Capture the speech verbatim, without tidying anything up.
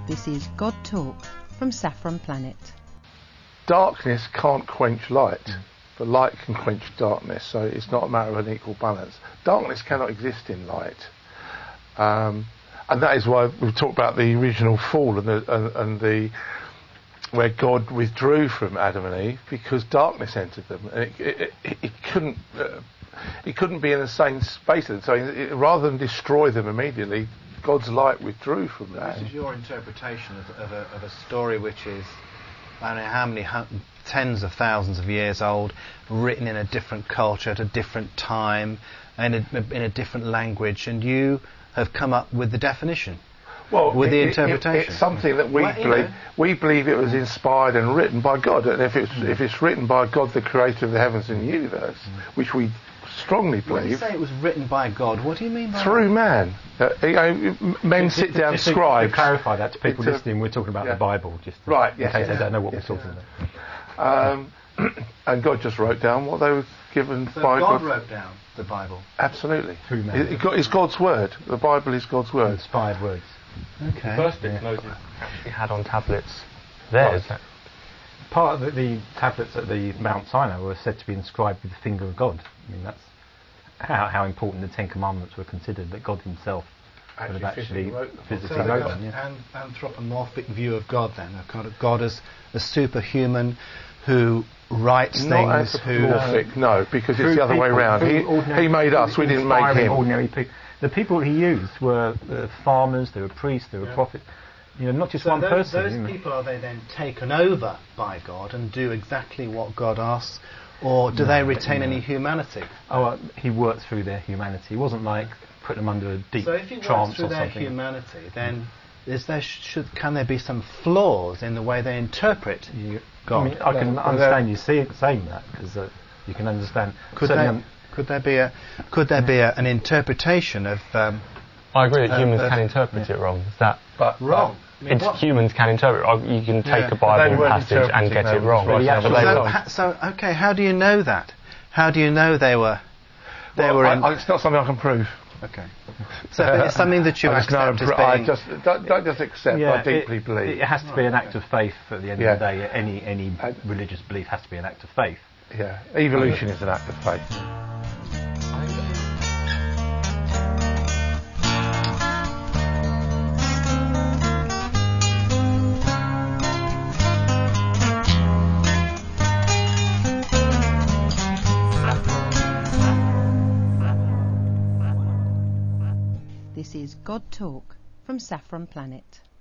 This is God Talk from Saffron Planet. Darkness can't quench light, mm. but light can quench darkness, so it's not a matter of an equal balance. Darkness cannot exist in light. Um, and that is why we've talked about the original fall and the, and, and the where God withdrew from Adam and Eve because darkness entered them. And it, it, it, it couldn't uh, it couldn't be in the same space. So it, rather than destroy them immediately, God's light withdrew from that. This is your interpretation of, of, a, of a story which is, I don't know how many hun- tens of thousands of years old, written in a different culture at a different time, in a, in a different language, and you have come up with the definition. Well, with it, the it, interpretation. It, it's something that we well, believe. know. We believe it was inspired and written by God. And if it's mm. if it's written by God, the Creator of the heavens and the universe, mm. which we strongly believe. When you say it was written by God, what do you mean by through that? man? Uh, you know, men just, sit down, just scribes. To clarify that to people it's listening, a, we're talking about yeah. the Bible, just to, right? in Yes, case yes, they don't know what yes, we're talking yes. about. Um, and God just wrote down what they were given so by God. God. God wrote down the Bible. Absolutely. Through man. It, it, it's God's word. The Bible is God's word. Inspired words. Okay. The first bit yeah. Moses actually had on tablets there. Right. Part of the, the tablets at the Mount Sinai were said to be inscribed with the finger of God. I mean, that's how, how important the Ten Commandments were considered, that God himself actually would have actually physically so wrote got them. Yeah. An anthropomorphic view of God then, a kind of God as a superhuman who writes Not things, who... anthropomorphic, no, because it's the other way around. He, he made us, we didn't make him. Ordinary people. The people he used were uh, farmers, they were priests, they were yeah. prophets. You know, not just so one those, person. Those you know. people, are they then taken over by God and do exactly what God asks, or do no, they retain no. any humanity? Oh, uh, he worked through their humanity. He wasn't like putting them under a deep so if he trance works through or their something. humanity, then is there should can there be some flaws in the way they interpret you, God? I, mean, I can well, understand you see, saying that because uh, you can understand. Could there, could there be a could there be a, an interpretation of? Um, I agree that uh, humans uh, can interpret yeah. it wrong. Is that but wrong? I mean, it's humans can interpret it. You can take yeah. a Bible passage and get it wrong. Really yeah, so, ha, so okay, how do you know that? How do you know they were? They well, were. I, In I, it's not something I can prove. Okay. So uh, it's something that you I accept as pr- being... I just don't, don't just accept. Yeah, I deeply it, believe it has to be an act of faith. At the end yeah. of the day, any any I, religious belief has to be an act of faith. Yeah, evolution is an act of faith. This is God Talk from Saffron Planet.